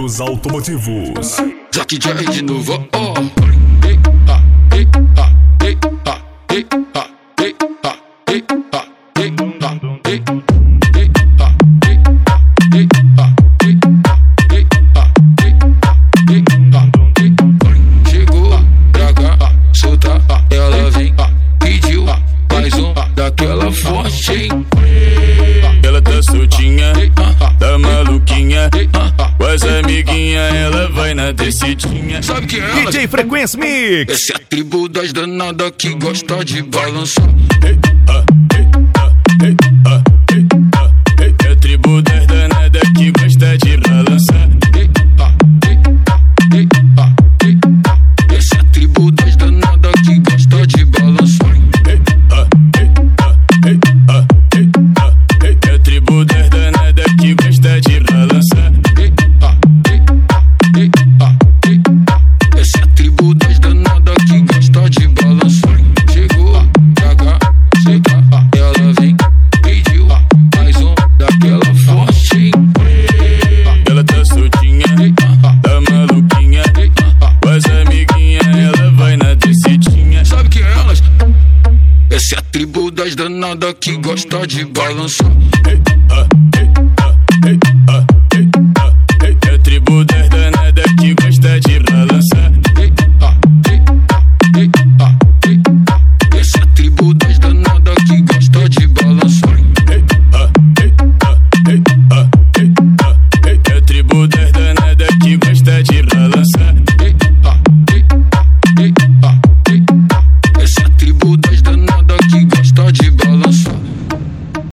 Acessórios automotivos. Zack J de novo, ó. Chegou pra cá, solta, ela vem, pediu mais um daquela forte, hein? Ela tá soltinha, tá maluquinha, com as amiguinhas ela vai na descidinha. Sabe que é ela? DJ Frequência Mix. Essa é a tribo das danadas que gosta de balançar. É a tribo das danadas que gosta de balançar. Essa é a tribo das danadas que gosta de balançar. É a tribo das danadas que gosta de balançar. Essa é a tribo das danadas que gosta de balançar. Chegou pra cá, solta, ela vem, pediu mais um daquela forte, hein? Ela tá soltinha, tá maluquinha, com as amiguinhas ela vai na descidinha. Sabe que é elas? Essa é a tribo das danadas que gosta de balançar.